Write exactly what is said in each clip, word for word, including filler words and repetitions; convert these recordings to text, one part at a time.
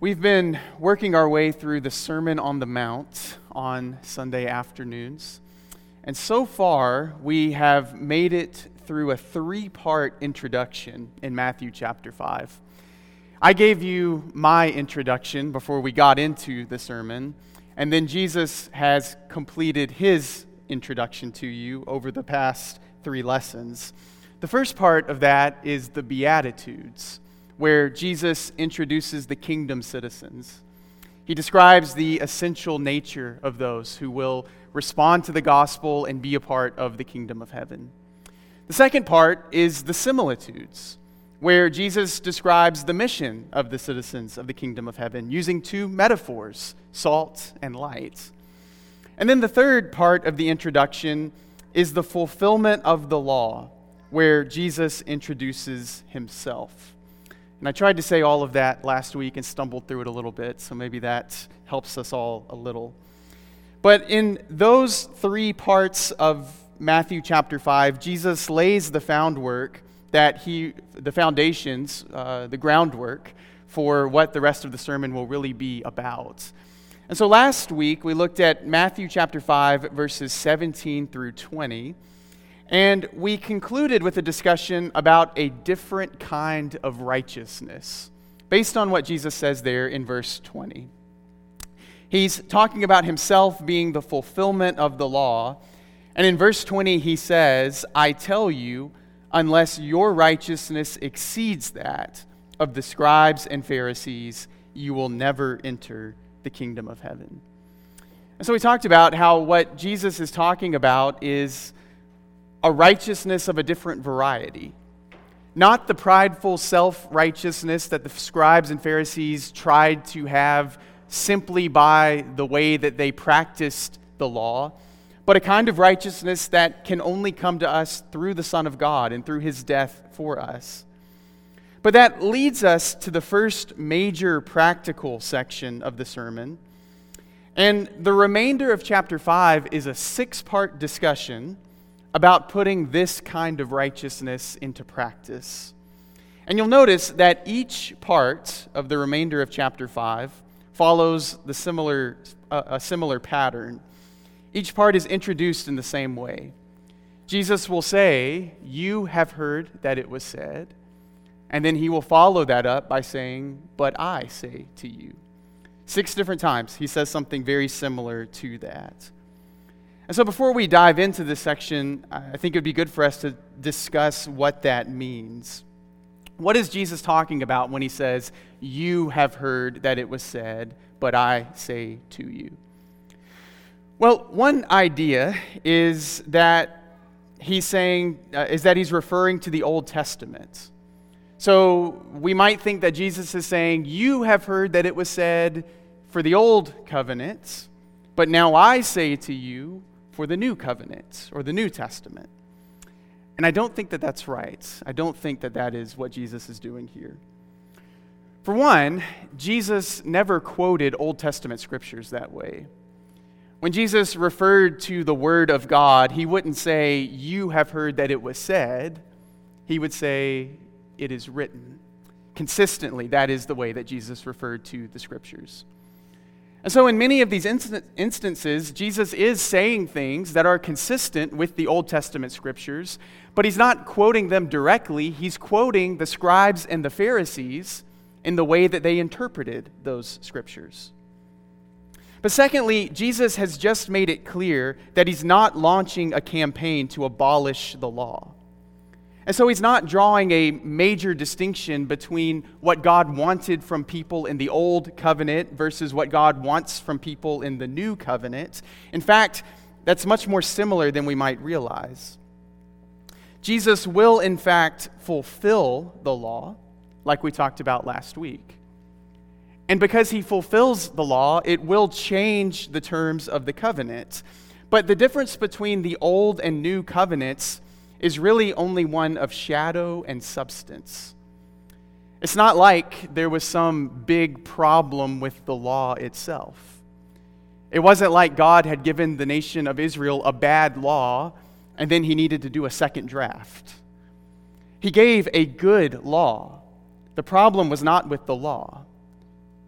We've been working our way through the Sermon on the Mount on Sunday afternoons. And so far, we have made it through a three-part introduction in Matthew chapter five. I gave you my introduction before we got into the sermon, and then Jesus has completed his introduction to you over the past three lessons. The first part of that is the Beatitudes, where Jesus introduces the kingdom citizens. He describes the essential nature of those who will respond to the gospel and be a part of the kingdom of heaven. The second part is the similitudes, where Jesus describes the mission of the citizens of the kingdom of heaven using two metaphors, salt and light. And then the third part of the introduction is the fulfillment of the law, where Jesus introduces himself. And I tried to say all of that last week and stumbled through it a little bit, so maybe that helps us all a little. But in those three parts of Matthew chapter five, Jesus lays the groundwork that he, the foundations, uh, the groundwork for what the rest of the sermon will really be about. And so last week we looked at Matthew chapter five, verses seventeen through twenty. And we concluded with a discussion about a different kind of righteousness, based on what Jesus says there in verse twenty. He's talking about himself being the fulfillment of the law. And in verse twenty, he says, "I tell you, unless your righteousness exceeds that of the scribes and Pharisees, you will never enter the kingdom of heaven." And so we talked about how what Jesus is talking about is a righteousness of a different variety. Not the prideful self-righteousness that the scribes and Pharisees tried to have simply by the way that they practiced the law, but a kind of righteousness that can only come to us through the Son of God and through his death for us. But that leads us to the first major practical section of the sermon. And the remainder of chapter five is a six-part discussion about putting this kind of righteousness into practice. And you'll notice that each part of the remainder of chapter five follows the similar, uh, a similar pattern. Each part is introduced in the same way. Jesus will say, "You have heard that it was said," and then he will follow that up by saying, "But I say to you." Six different times he says something very similar to that. And so before we dive into this section, I think it would be good for us to discuss what that means. What is Jesus talking about when he says, "You have heard that it was said, but I say to you"? Well, one idea is that he's saying, uh, is that he's referring to the Old Testament. So we might think that Jesus is saying, "You have heard that it was said for the Old Covenant, but now I say to you for the New Covenant or the New Testament." And I don't think that that's right. I don't think that that is what Jesus is doing here. For one, Jesus never quoted Old Testament scriptures that way. When Jesus referred to the Word of God, he wouldn't say, "You have heard that it was said." He would say, "It is written." Consistently, that is the way that Jesus referred to the scriptures. And so in many of these instant, instances, Jesus is saying things that are consistent with the Old Testament scriptures, but he's not quoting them directly. He's quoting the scribes and the Pharisees in the way that they interpreted those scriptures. But secondly, Jesus has just made it clear that he's not launching a campaign to abolish the law. And so he's not drawing a major distinction between what God wanted from people in the Old Covenant versus what God wants from people in the New Covenant. In fact, that's much more similar than we might realize. Jesus will, in fact, fulfill the law, like we talked about last week. And because he fulfills the law, it will change the terms of the covenant. But the difference between the Old and New Covenants is really only one of shadow and substance. It's not like there was some big problem with the law itself. It wasn't like God had given the nation of Israel a bad law and then he needed to do a second draft. He gave a good law. The problem was not with the law.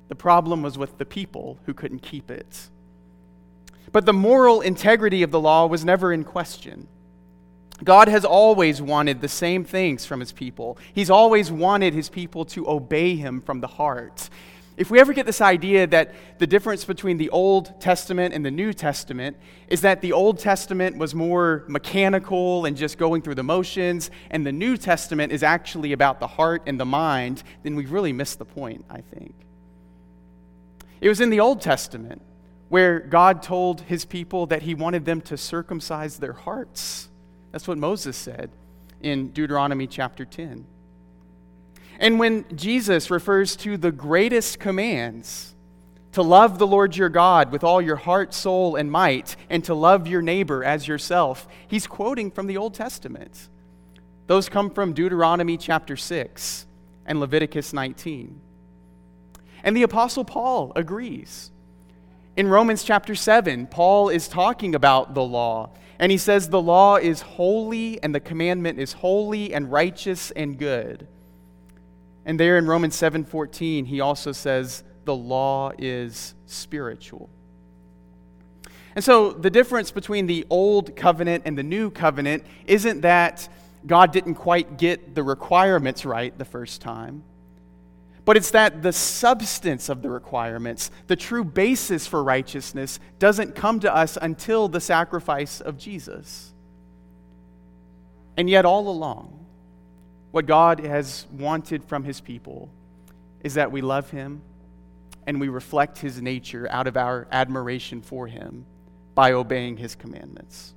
The problem was with the people who couldn't keep it. But the moral integrity of the law was never in question. God has always wanted the same things from his people. He's always wanted his people to obey him from the heart. If we ever get this idea that the difference between the Old Testament and the New Testament is that the Old Testament was more mechanical and just going through the motions, and the New Testament is actually about the heart and the mind, then we've really missed the point, I think. It was in the Old Testament where God told his people that he wanted them to circumcise their hearts. That's what Moses said in Deuteronomy chapter ten. And when Jesus refers to the greatest commands, to love the Lord your God with all your heart, soul, and might, and to love your neighbor as yourself, he's quoting from the Old Testament. Those come from Deuteronomy chapter six and Leviticus nineteen. And the Apostle Paul agrees. In Romans chapter seven, Paul is talking about the law, and he says the law is holy and the commandment is holy and righteous and good. And there in Romans seven fourteen, he also says the law is spiritual. And so the difference between the old covenant and the new covenant isn't that God didn't quite get the requirements right the first time, but it's that the substance of the requirements, the true basis for righteousness, doesn't come to us until the sacrifice of Jesus. And yet all along, what God has wanted from his people is that we love him and we reflect his nature out of our admiration for him by obeying his commandments.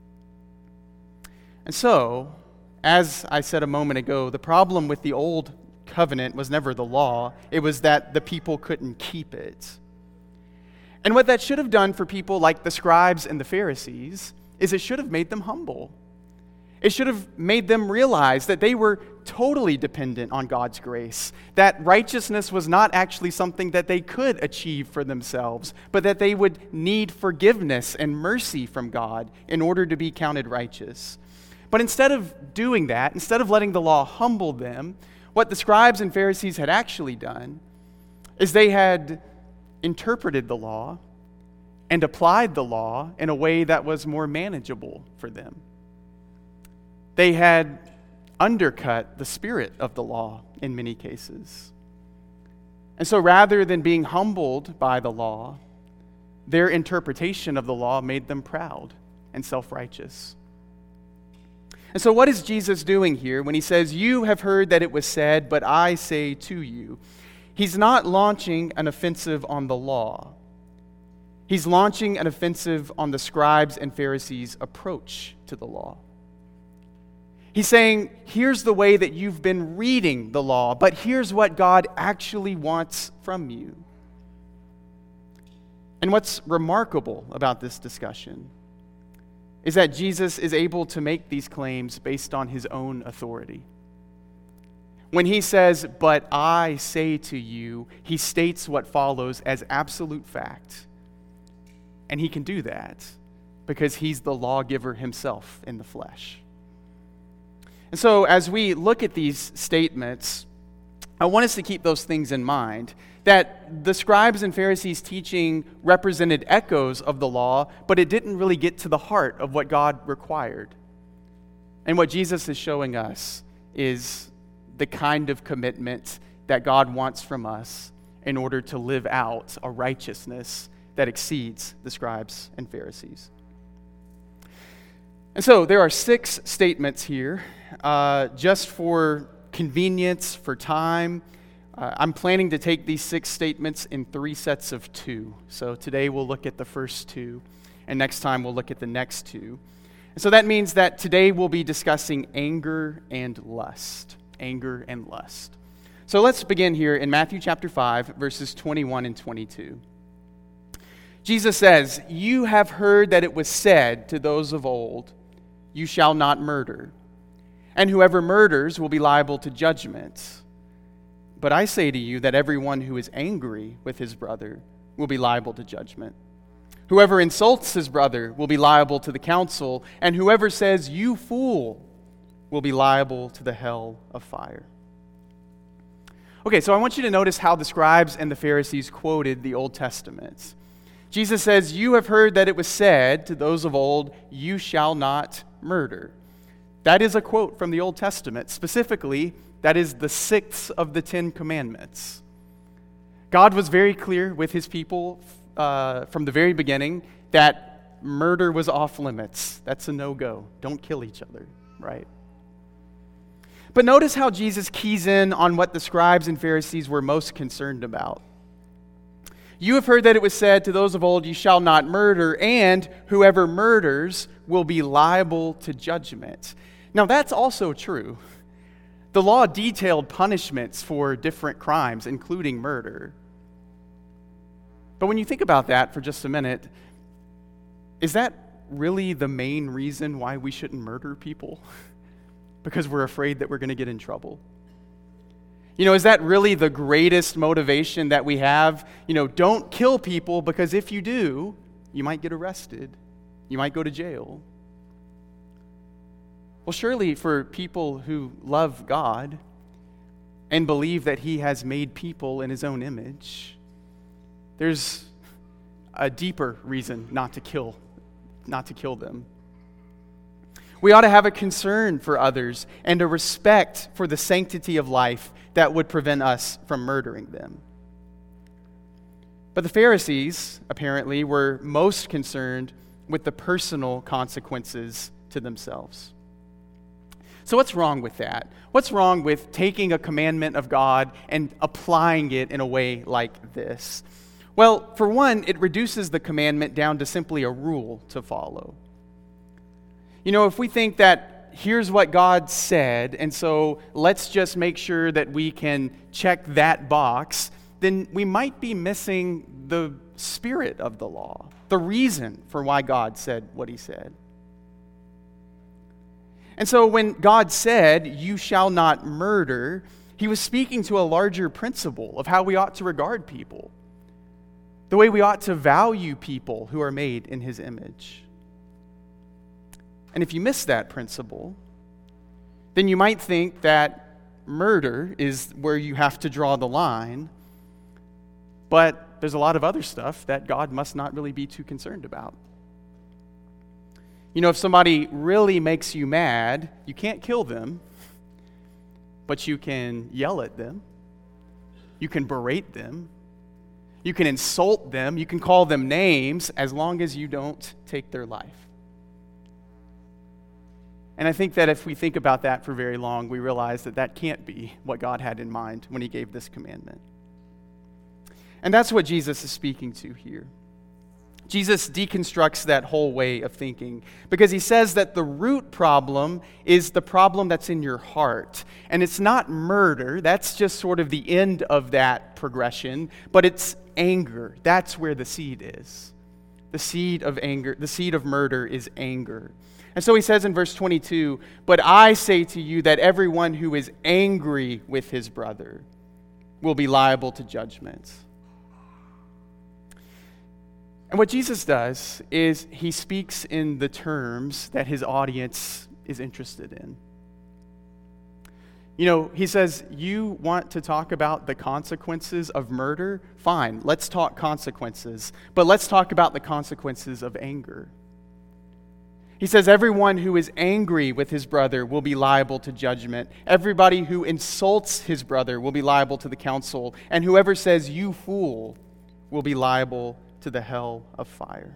And so, as I said a moment ago, the problem with the old covenant was never the law. It was that the people couldn't keep it. And what that should have done for people like the scribes and the Pharisees is it should have made them humble. It should have made them realize that they were totally dependent on God's grace, that righteousness was not actually something that they could achieve for themselves, but that they would need forgiveness and mercy from God in order to be counted righteous. But instead of doing that, instead of letting the law humble them, what the scribes and Pharisees had actually done is they had interpreted the law and applied the law in a way that was more manageable for them. They had undercut the spirit of the law in many cases. And so rather than being humbled by the law, their interpretation of the law made them proud and self-righteous. And so what is Jesus doing here when he says, "You have heard that it was said, but I say to you"? He's not launching an offensive on the law. He's launching an offensive on the scribes and Pharisees' approach to the law. He's saying, here's the way that you've been reading the law, but here's what God actually wants from you. And what's remarkable about this discussion is that Jesus is able to make these claims based on his own authority. When he says, "But I say to you," he states what follows as absolute fact. And he can do that because he's the lawgiver himself in the flesh. And so as we look at these statements, I want us to keep those things in mind, that the scribes and Pharisees' teaching represented echoes of the law, but it didn't really get to the heart of what God required. And what Jesus is showing us is the kind of commitment that God wants from us in order to live out a righteousness that exceeds the scribes and Pharisees. And so there are six statements here, uh, just for convenience, for time. Uh, I'm planning to take these six statements in three sets of two. So today we'll look at the first two, and next time we'll look at the next two. And so that means that today we'll be discussing anger and lust. Anger and lust. So let's begin here in Matthew chapter five, verses twenty-one and twenty-two. Jesus says, "You have heard that it was said to those of old, 'You shall not murder,' and whoever murders will be liable to judgment. But I say to you that everyone who is angry with his brother will be liable to judgment. Whoever insults his brother will be liable to the council, and whoever says, 'You fool,' will be liable to the hell of fire." Okay, so I want you to notice how the scribes and the Pharisees quoted the Old Testament. Jesus says, "You have heard that it was said to those of old, 'You shall not murder.'" That is a quote from the Old Testament. Specifically, that is the sixth of the Ten Commandments. God was very clear with his people uh, from the very beginning that murder was off limits. That's a no-go. Don't kill each other, right? But notice how Jesus keys in on what the scribes and Pharisees were most concerned about. "You have heard that it was said to those of old, 'You shall not murder,' and whoever murders will be liable to judgment." Now that's also true. The law detailed punishments for different crimes, including murder. But when you think about that for just a minute, is that really the main reason why we shouldn't murder people? Because we're afraid that we're going to get in trouble? You know, is that really the greatest motivation that we have? You know, don't kill people, because if you do, you might get arrested. You might go to jail. Well, surely for people who love God and believe that he has made people in his own image, there's a deeper reason not to kill, not to kill them. We ought to have a concern for others and a respect for the sanctity of life that would prevent us from murdering them. But the Pharisees, apparently, were most concerned with the personal consequences to themselves. So what's wrong with that? What's wrong with taking a commandment of God and applying it in a way like this? Well, for one, it reduces the commandment down to simply a rule to follow. You know, if we think that here's what God said, and so let's just make sure that we can check that box, then we might be missing the spirit of the law, the reason for why God said what he said. And so when God said, "You shall not murder," he was speaking to a larger principle of how we ought to regard people, the way we ought to value people who are made in his image. And if you miss that principle, then you might think that murder is where you have to draw the line, but there's a lot of other stuff that God must not really be too concerned about. You know, if somebody really makes you mad, you can't kill them, but you can yell at them, you can berate them, you can insult them, you can call them names, as long as you don't take their life. And I think that if we think about that for very long, we realize that that can't be what God had in mind when he gave this commandment. And that's what Jesus is speaking to here. Jesus deconstructs that whole way of thinking because he says that the root problem is the problem that's in your heart. And it's not murder, that's just sort of the end of that progression, but it's anger. That's where the seed is. The seed of anger, the seed of murder is anger. And so he says in verse twenty-two, "But I say to you that everyone who is angry with his brother will be liable to judgment." And what Jesus does is he speaks in the terms that his audience is interested in. You know, he says, you want to talk about the consequences of murder? Fine, let's talk consequences. But let's talk about the consequences of anger. He says, everyone who is angry with his brother will be liable to judgment. Everybody who insults his brother will be liable to the council. And whoever says, "You fool," will be liable to the hell of fire.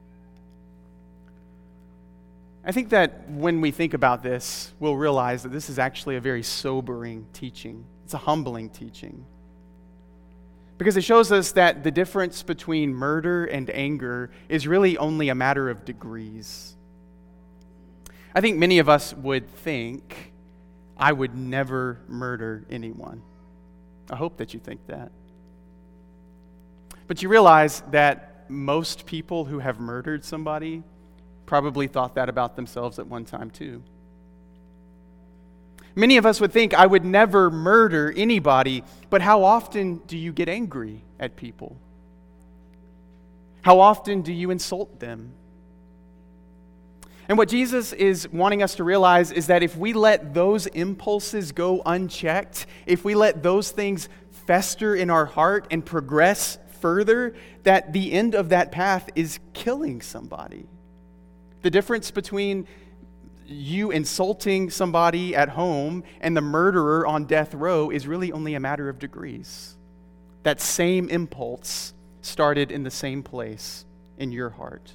I think that when we think about this, we'll realize that this is actually a very sobering teaching. It's a humbling teaching. Because it shows us that the difference between murder and anger is really only a matter of degrees. I think many of us would think, I would never murder anyone. I hope that you think that. But you realize that most people who have murdered somebody probably thought that about themselves at one time too. Many of us would think, I would never murder anybody, but how often do you get angry at people? How often do you insult them? And what Jesus is wanting us to realize is that if we let those impulses go unchecked, if we let those things fester in our heart and progress further, that the end of that path is killing somebody. The difference between you insulting somebody at home and the murderer on death row is really only a matter of degrees. That same impulse started in the same place in your heart.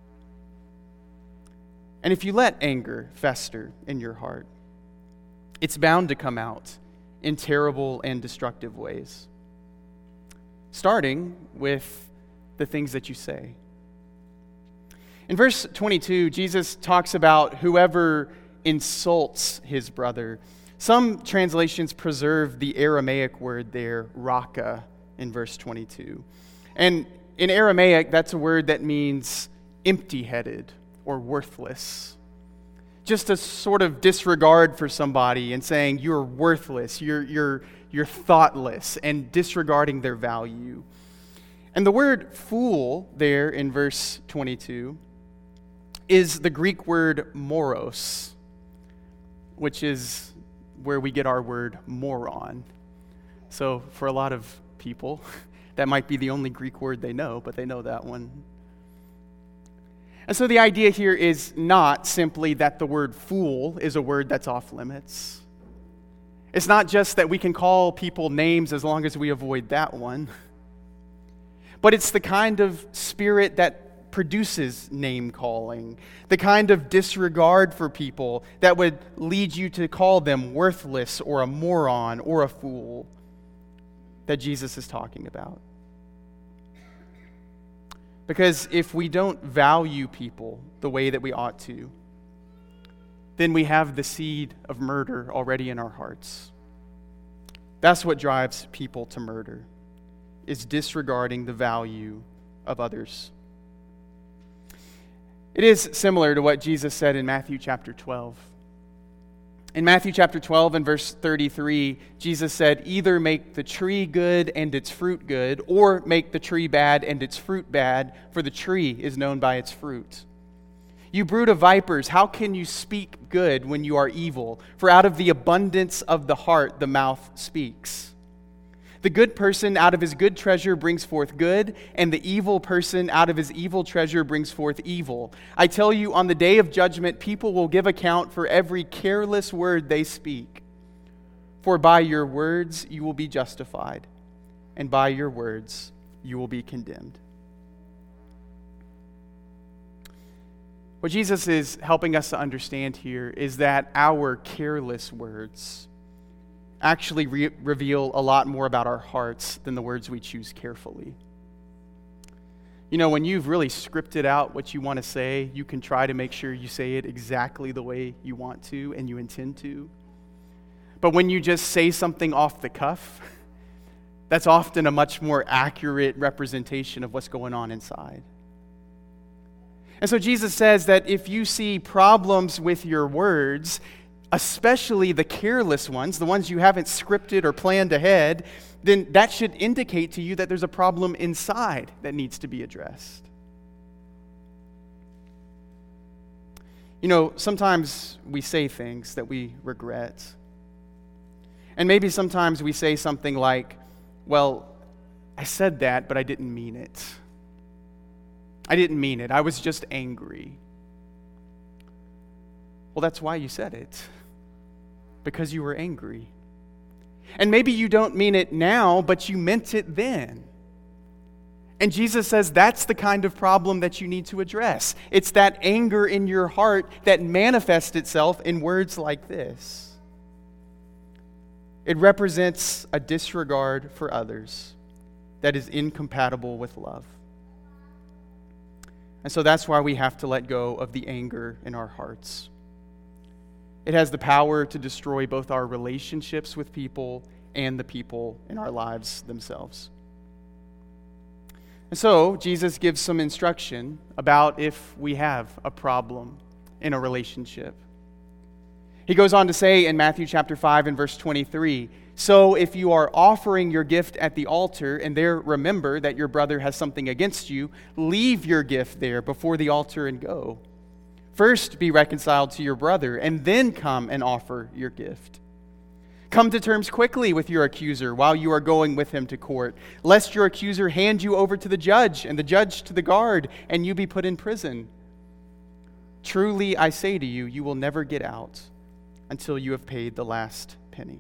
And if you let anger fester in your heart, it's bound to come out in terrible and destructive ways, starting with the things that you say. In verse twenty-two, Jesus talks about whoever insults his brother. Some translations preserve the Aramaic word there, raka, in verse twenty-two. And in Aramaic, that's a word that means empty-headed or worthless. Just a sort of disregard for somebody and saying you're worthless, you're, you're, you're thoughtless, and disregarding their value. And the word fool there in verse twenty-two is the Greek word moros, which is where we get our word moron. So for a lot of people, that might be the only Greek word they know, but they know that one. And so the idea here is not simply that the word fool is a word that's off limits. It's not just that we can call people names as long as we avoid that one. But it's the kind of spirit that produces name calling, the kind of disregard for people that would lead you to call them worthless or a moron or a fool that Jesus is talking about. Because if we don't value people the way that we ought to, then we have the seed of murder already in our hearts. That's what drives people to murder, is disregarding the value of others. It is similar to what Jesus said in Matthew chapter twelve. In Matthew chapter twelve and verse thirty-three, Jesus said, either make the tree good and its fruit good, or make the tree bad and its fruit bad, for the tree is known by its fruit. You brood of vipers, how can you speak good when you are evil? For out of the abundance of the heart the mouth speaks. The good person out of his good treasure brings forth good, and the evil person out of his evil treasure brings forth evil. I tell you, on the day of judgment, people will give account for every careless word they speak. For by your words you will be justified, and by your words you will be condemned. What Jesus is helping us to understand here is that our careless words actually re- reveal a lot more about our hearts than the words we choose carefully. You know, when you've really scripted out what you want to say, you can try to make sure you say it exactly the way you want to and you intend to. But when you just say something off the cuff, that's often a much more accurate representation of what's going on inside. And so Jesus says that if you see problems with your words, especially the careless ones, the ones you haven't scripted or planned ahead, then that should indicate to you that there's a problem inside that needs to be addressed. You know, sometimes we say things that we regret. And maybe sometimes we say something like, well, I said that, but I didn't mean it. I didn't mean it. I was just angry. Well, that's why you said it. Because you were angry. And maybe you don't mean it now, but you meant it then. And Jesus says that's the kind of problem that you need to address. It's that anger in your heart that manifests itself in words like this. It represents a disregard for others that is incompatible with love. And so that's why we have to let go of the anger in our hearts. It has the power to destroy both our relationships with people and the people in our lives themselves. And so, Jesus gives some instruction about if we have a problem in a relationship. He goes on to say in Matthew chapter five and verse twenty-three, so if you are offering your gift at the altar and there remember that your brother has something against you, leave your gift there before the altar and go. First be reconciled to your brother, and then come and offer your gift. Come to terms quickly with your accuser while you are going with him to court, lest your accuser hand you over to the judge, and the judge to the guard, and you be put in prison. Truly, I say to you, you will never get out until you have paid the last penny.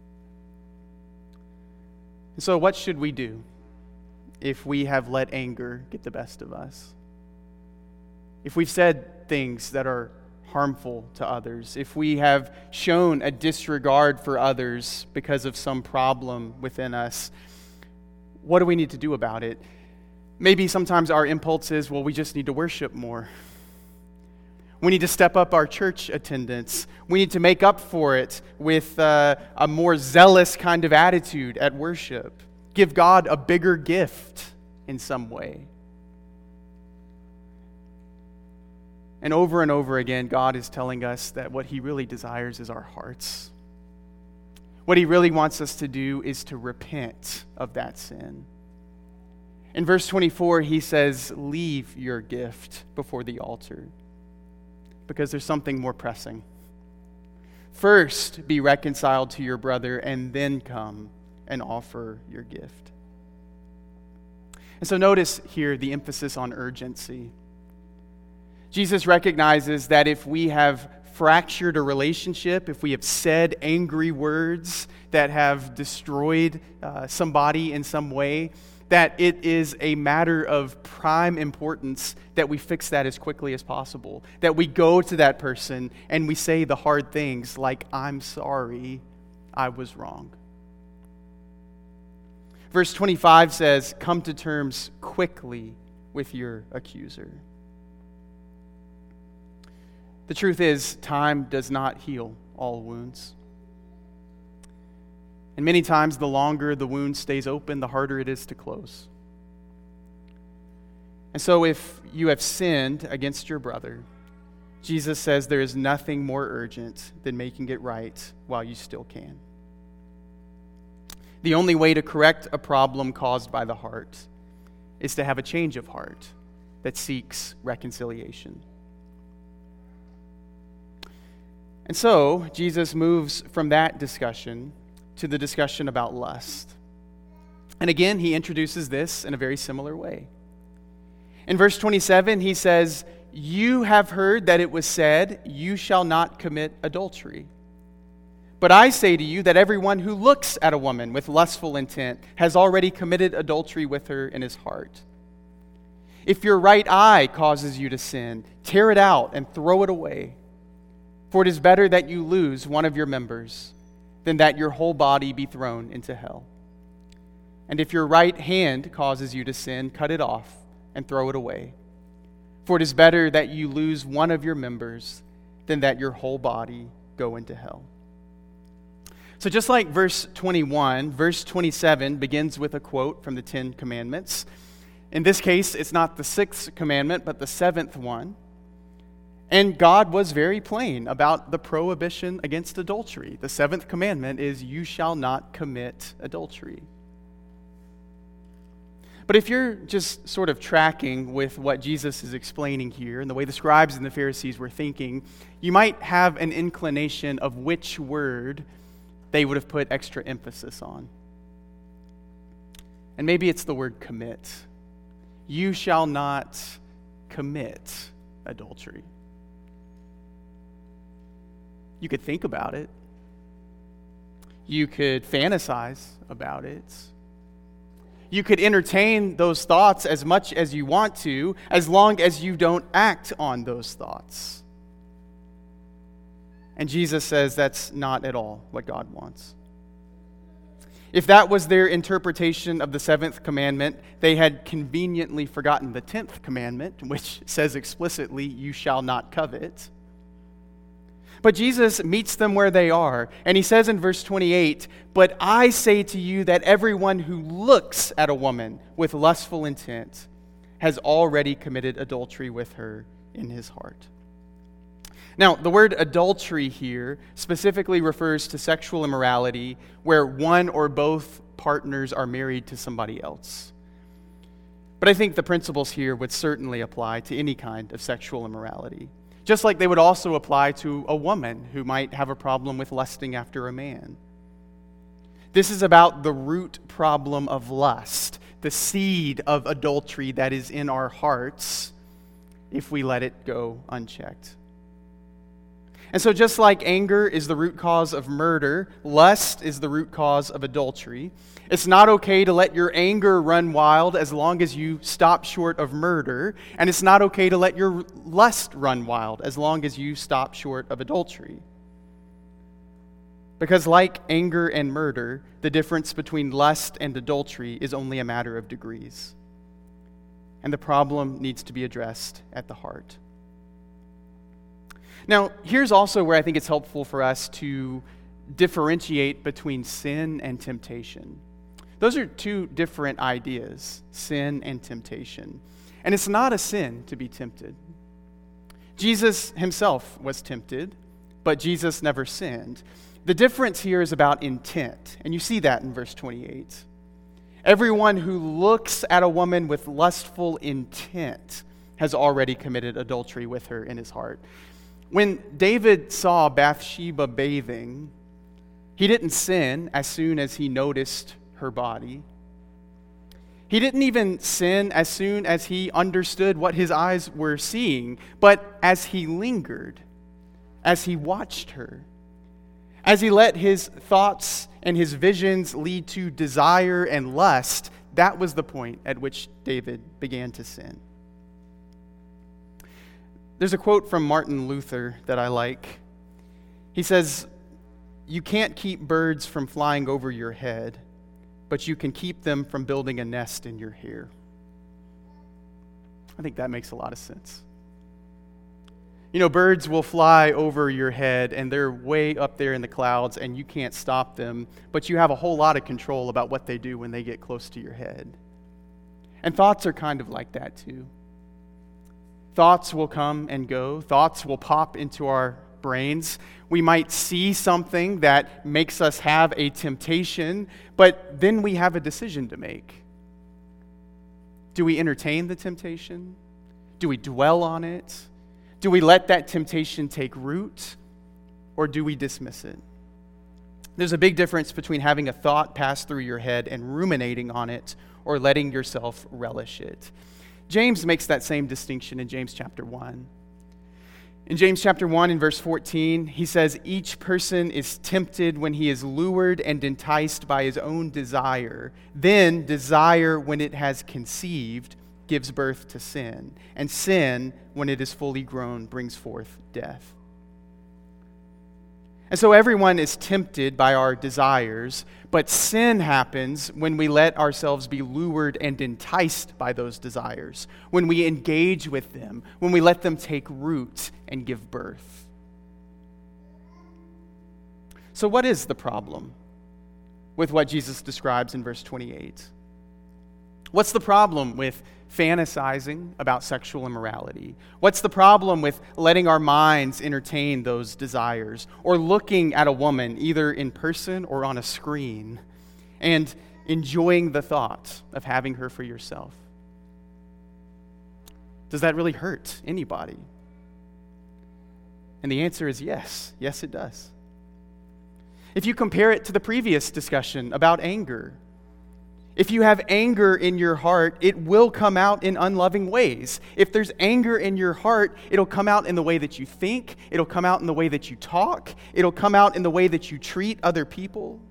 And so what should we do if we have let anger get the best of us? If we've said things that are harmful to others, if we have shown a disregard for others because of some problem within us, what do we need to do about it? Maybe sometimes our impulse is, well, we just need to worship more. We need to step up our church attendance. We need to make up for it with uh, a more zealous kind of attitude at worship. Give God a bigger gift in some way. And over and over again, God is telling us that what He really desires is our hearts. What He really wants us to do is to repent of that sin. In verse twenty-four, He says, leave your gift before the altar, because there's something more pressing. First, be reconciled to your brother, and then come and offer your gift. And so notice here the emphasis on urgency. Jesus recognizes that if we have fractured a relationship, if we have said angry words that have destroyed uh, somebody in some way, that it is a matter of prime importance that we fix that as quickly as possible. That we go to that person and we say the hard things like, I'm sorry, I was wrong. Verse twenty-five says, come to terms quickly with your accuser. The truth is, time does not heal all wounds. And many times, the longer the wound stays open, the harder it is to close. And so if you have sinned against your brother, Jesus says there is nothing more urgent than making it right while you still can. The only way to correct a problem caused by the heart is to have a change of heart that seeks reconciliation. And so, Jesus moves from that discussion to the discussion about lust. And again, he introduces this in a very similar way. In verse twenty-seven, he says, you have heard that it was said, you shall not commit adultery. But I say to you that everyone who looks at a woman with lustful intent has already committed adultery with her in his heart. If your right eye causes you to sin, tear it out and throw it away. For it is better that you lose one of your members than that your whole body be thrown into hell. And if your right hand causes you to sin, cut it off and throw it away. For it is better that you lose one of your members than that your whole body go into hell. So just like verse twenty-one, verse twenty-seven begins with a quote from the Ten Commandments. In this case, it's not the sixth commandment, but the seventh one. And God was very plain about the prohibition against adultery. The seventh commandment is, you shall not commit adultery. But if you're just sort of tracking with what Jesus is explaining here and the way the scribes and the Pharisees were thinking, you might have an inclination of which word they would have put extra emphasis on. And maybe it's the word commit. You shall not commit adultery. You could think about it. You could fantasize about it. You could entertain those thoughts as much as you want to, as long as you don't act on those thoughts. And Jesus says that's not at all what God wants. If that was their interpretation of the seventh commandment, they had conveniently forgotten the tenth commandment, which says explicitly, you shall not covet. But Jesus meets them where they are, and he says in verse twenty-eight, but I say to you that everyone who looks at a woman with lustful intent has already committed adultery with her in his heart. Now, the word adultery here specifically refers to sexual immorality where one or both partners are married to somebody else. But I think the principles here would certainly apply to any kind of sexual immorality. just like they would also apply to a woman who might have a problem with lusting after a man. This is about the root problem of lust, the seed of adultery that is in our hearts if we let it go unchecked. And so just like anger is the root cause of murder, lust is the root cause of adultery. It's not okay to let your anger run wild as long as you stop short of murder, and it's not okay to let your lust run wild as long as you stop short of adultery. Because like anger and murder, the difference between lust and adultery is only a matter of degrees. And the problem needs to be addressed at the heart. Now, here's also where I think it's helpful for us to differentiate between sin and temptation. Those are two different ideas, sin and temptation. And it's not a sin to be tempted. Jesus himself was tempted, but Jesus never sinned. The difference here is about intent, and you see that in verse twenty-eight. Everyone who looks at a woman with lustful intent has already committed adultery with her in his heart. When David saw Bathsheba bathing, he didn't sin as soon as he noticed her body. He didn't even sin as soon as he understood what his eyes were seeing, but as he lingered, as he watched her, as he let his thoughts and his visions lead to desire and lust, that was the point at which David began to sin. There's a quote from Martin Luther that I like. He says, "You can't keep birds from flying over your head, but you can keep them from building a nest in your hair." I think that makes a lot of sense. You know, birds will fly over your head, and they're way up there in the clouds, and you can't stop them, but you have a whole lot of control about what they do when they get close to your head. And thoughts are kind of like that, too. Thoughts will come and go. Thoughts will pop into our brains. We might see something that makes us have a temptation, but then we have a decision to make. Do we entertain the temptation? Do we dwell on it? Do we let that temptation take root? Or do we dismiss it? There's a big difference between having a thought pass through your head and ruminating on it, or letting yourself relish it. James makes that same distinction in James chapter one. In James chapter one, in verse fourteen, he says, "Each person is tempted when he is lured and enticed by his own desire. Then desire, when it has conceived, gives birth to sin. And sin, when it is fully grown, brings forth death." And so everyone is tempted by our desires, but sin happens when we let ourselves be lured and enticed by those desires, when we engage with them, when we let them take root and give birth. So what is the problem with what Jesus describes in verse twenty-eight? What's the problem with fantasizing about sexual immorality? What's the problem with letting our minds entertain those desires, or looking at a woman either in person or on a screen and enjoying the thought of having her for yourself? Does that really hurt anybody? And the answer is yes. Yes, it does. If you compare it to the previous discussion about anger, if you have anger in your heart, it will come out in unloving ways. If there's anger in your heart, it'll come out in the way that you think. It'll come out in the way that you talk. It'll come out in the way that you treat other people.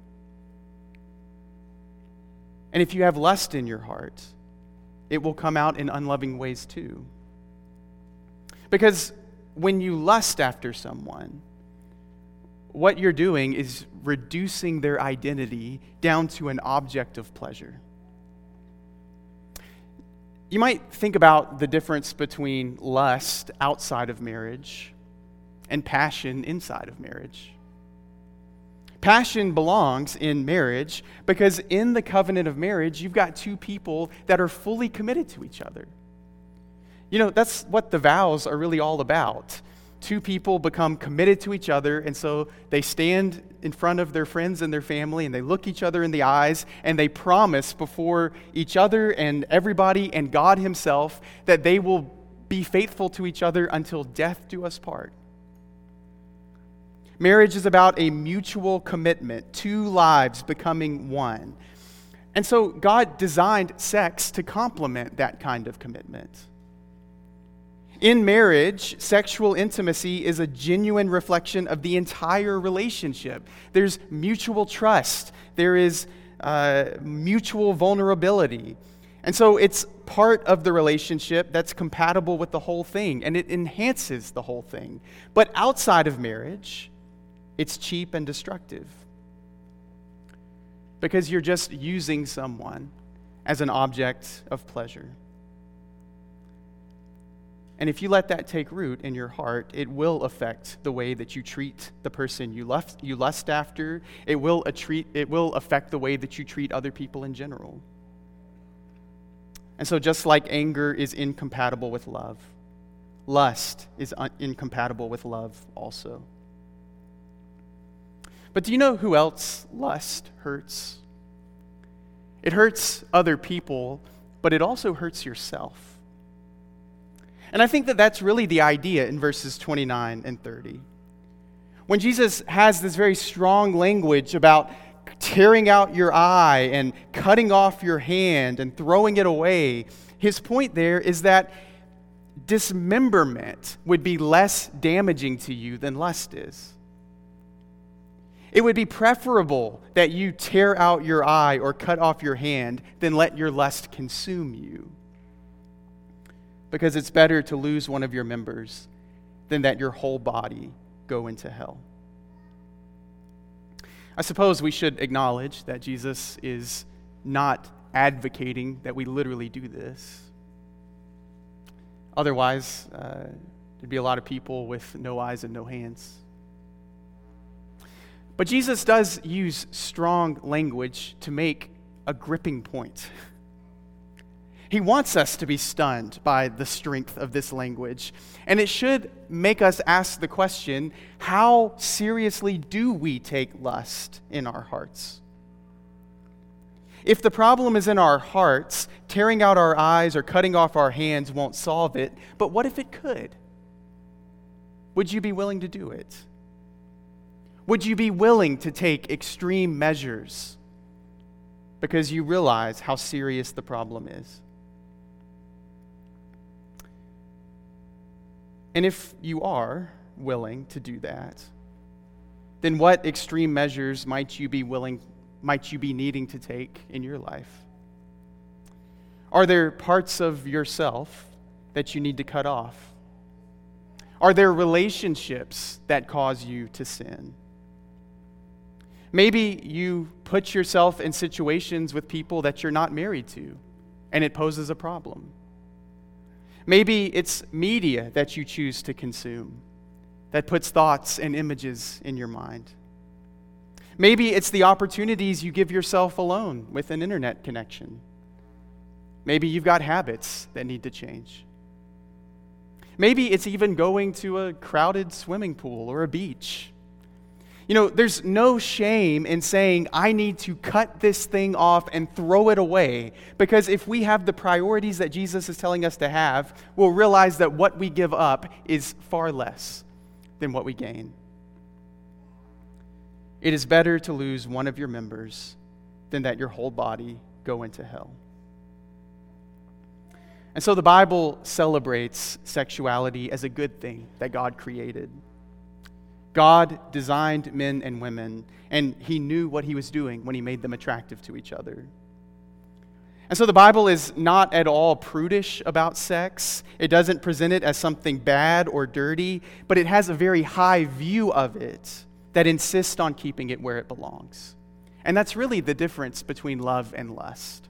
And if you have lust in your heart, it will come out in unloving ways too. Because when you lust after someone, what you're doing is reducing their identity down to an object of pleasure. You might think about the difference between lust outside of marriage and passion inside of marriage. Passion belongs in marriage because in the covenant of marriage, you've got two people that are fully committed to each other. You know, that's what the vows are really all about. Two people become committed to each other, and so they stand in front of their friends and their family, and they look each other in the eyes, and they promise before each other and everybody and God himself that they will be faithful to each other until death do us part. Marriage is about a mutual commitment, two lives becoming one. And so God designed sex to complement that kind of commitment. In marriage, sexual intimacy is a genuine reflection of the entire relationship. There's mutual trust. There is uh, mutual vulnerability. And so it's part of the relationship that's compatible with the whole thing, and it enhances the whole thing. But outside of marriage, it's cheap and destructive because you're just using someone as an object of pleasure. And if you let that take root in your heart, it will affect the way that you treat the person you lust, you lust after. It will, attreat, it will affect the way that you treat other people in general. And so just like anger is incompatible with love, lust is un- incompatible with love also. But do you know who else lust hurts? It hurts other people, but it also hurts yourself. And I think that that's really the idea in verses twenty-nine and thirty. When Jesus has this very strong language about tearing out your eye and cutting off your hand and throwing it away, his point there is that dismemberment would be less damaging to you than lust is. It would be preferable that you tear out your eye or cut off your hand than let your lust consume you. Because it's better to lose one of your members than that your whole body go into hell. I suppose we should acknowledge that Jesus is not advocating that we literally do this. Otherwise, uh, there'd be a lot of people with no eyes and no hands. But Jesus does use strong language to make a gripping point. He wants us to be stunned by the strength of this language. And it should make us ask the question, how seriously do we take lust in our hearts? If the problem is in our hearts, tearing out our eyes or cutting off our hands won't solve it. But what if it could? Would you be willing to do it? Would you be willing to take extreme measures because you realize how serious the problem is? And if you are willing to do that, then what extreme measures might you be willing, might you be needing to take in your life? Are there parts of yourself that you need to cut off? Are there relationships that cause you to sin? Maybe you put yourself in situations with people that you're not married to, and it poses a problem. Maybe it's media that you choose to consume that puts thoughts and images in your mind. Maybe it's the opportunities you give yourself alone with an internet connection. Maybe you've got habits that need to change. Maybe it's even going to a crowded swimming pool or a beach. You know, there's no shame in saying, I need to cut this thing off and throw it away, because if we have the priorities that Jesus is telling us to have, we'll realize that what we give up is far less than what we gain. It is better to lose one of your members than that your whole body go into hell. And so the Bible celebrates sexuality as a good thing that God created. God designed men and women, and He knew what He was doing when He made them attractive to each other. And so the Bible is not at all prudish about sex. It doesn't present it as something bad or dirty, but it has a very high view of it that insists on keeping it where it belongs. And that's really the difference between love and lust.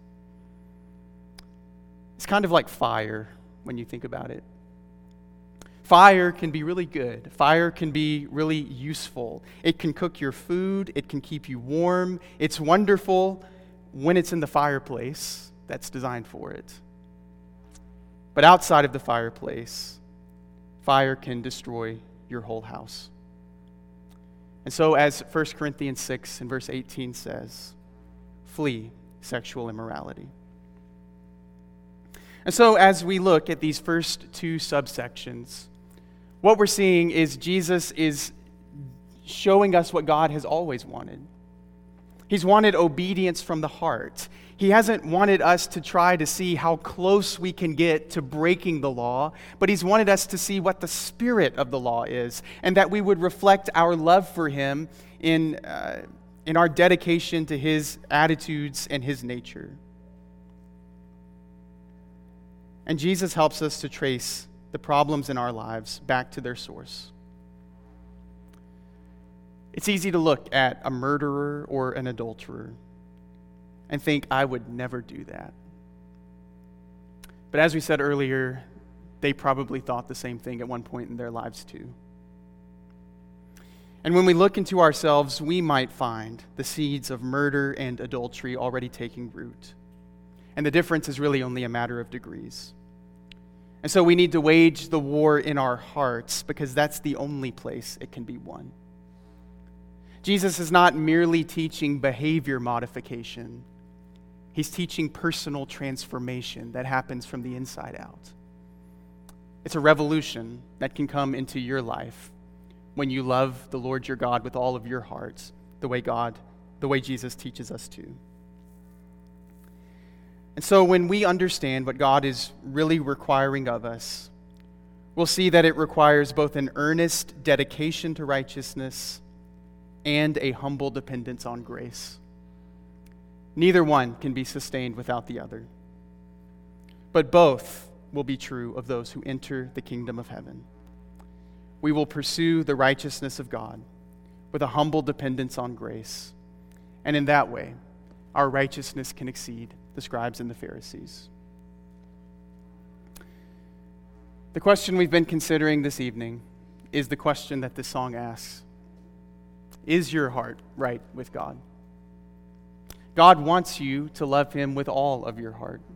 It's kind of like fire when you think about it. Fire can be really good. Fire can be really useful. It can cook your food. It can keep you warm. It's wonderful when it's in the fireplace that's designed for it. But outside of the fireplace, fire can destroy your whole house. And so as First Corinthians six and verse eighteen says, flee sexual immorality. And so as we look at these first two subsections, what we're seeing is Jesus is showing us what God has always wanted. He's wanted obedience from the heart. He hasn't wanted us to try to see how close we can get to breaking the law, but he's wanted us to see what the spirit of the law is, and that we would reflect our love for him in, uh, in our dedication to his attitudes and his nature. And Jesus helps us to trace the problems in our lives back to their source. It's easy to look at a murderer or an adulterer and think, I would never do that. But as we said earlier, they probably thought the same thing at one point in their lives too. And when we look into ourselves, we might find the seeds of murder and adultery already taking root. And the difference is really only a matter of degrees. And so we need to wage the war in our hearts, because that's the only place it can be won. Jesus is not merely teaching behavior modification. He's teaching personal transformation that happens from the inside out. It's a revolution that can come into your life when you love the Lord your God with all of your hearts, the way God, the way Jesus teaches us to. And so when we understand what God is really requiring of us, we'll see that it requires both an earnest dedication to righteousness and a humble dependence on grace. Neither one can be sustained without the other. But both will be true of those who enter the kingdom of heaven. We will pursue the righteousness of God with a humble dependence on grace. And in that way, our righteousness can exceed the scribes and the Pharisees. The question we've been considering this evening is the question that this song asks. Is your heart right with God? God wants you to love him with all of your heart.